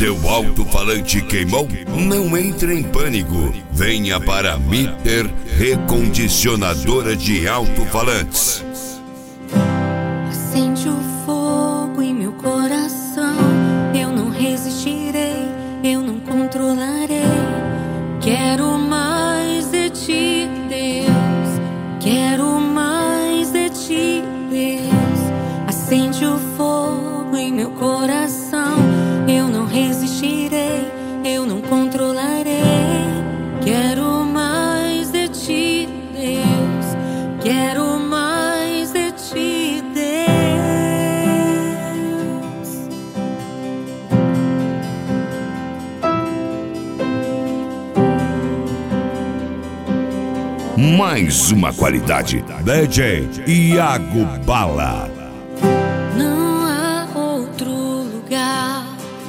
Seu alto-falante queimou? Não entre em pânico. Venha para a Mitter Recondicionadora de Alto-Falantes. Acende o fogo em meu coração. Eu não resistirei, eu não controlarei. Quero mais de ti, Deus. Quero mais de ti, Deus. Acende o fogo em meu coração. Eu não resistirei, eu não controlarei. Quero mais de ti, Deus. Quero mais de ti, Deus. Mais uma qualidade. DJ Iago Bala. Não há outro lugar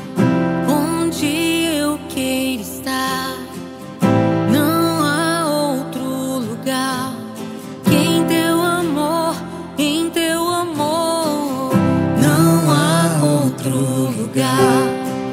onde eu queira estar. Não há outro lugar que em teu amor, em teu amor. Não há outro lugar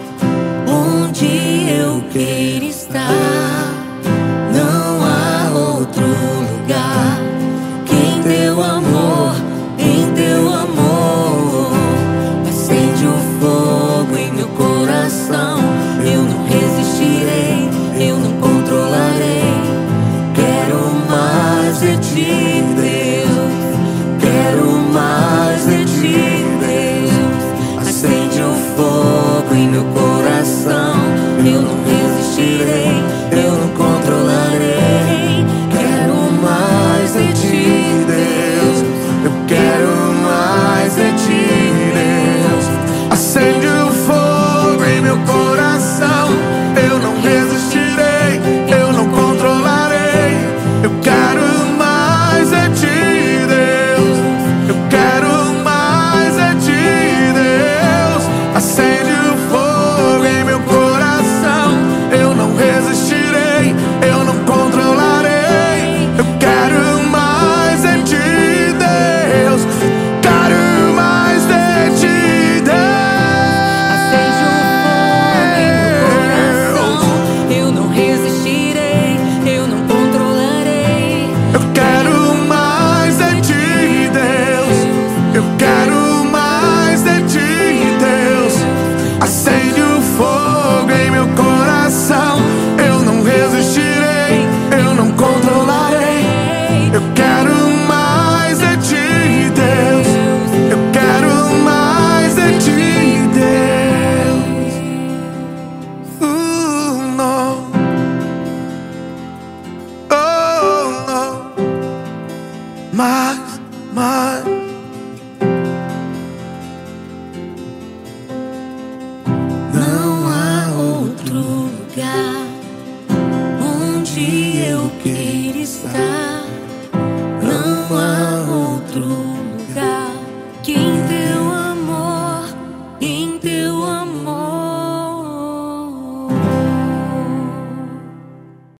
onde eu queira estar. Não há outro lugar que em teu amor, em teu amor. Acende o fogo em meu coração. Eu não resistirei, eu não controlarei. Quero mais de ti, Deus. Quero mais de ti, Deus. Acende o fogo em meu coração. Eu não resistirei, eu não controlarei. Quero mais de ti, Deus. Eu quero mais de ti, Deus. Acende o fogo em meu coração. Eu não resistirei, eu não controlarei. Eu quero mais de ti, Deus. Eu quero mais de ti, Deus. Acende o fogo em meu coração. Eu não resistirei, eu não controlarei. Eu quero mais de ti, Deus. Quero mais de ti, Deus. Acende o fogo em meu coração. Eu não resistirei, eu não controlarei. Eu quero mais de ti, Deus. Eu quero mais de ti, Deus. Acende o fogo em meu coração. Eu não resistirei, eu não controlarei. Eu quero mais de ti, Deus. Eu quero mais de ti, Deus. No. Oh, no. Mais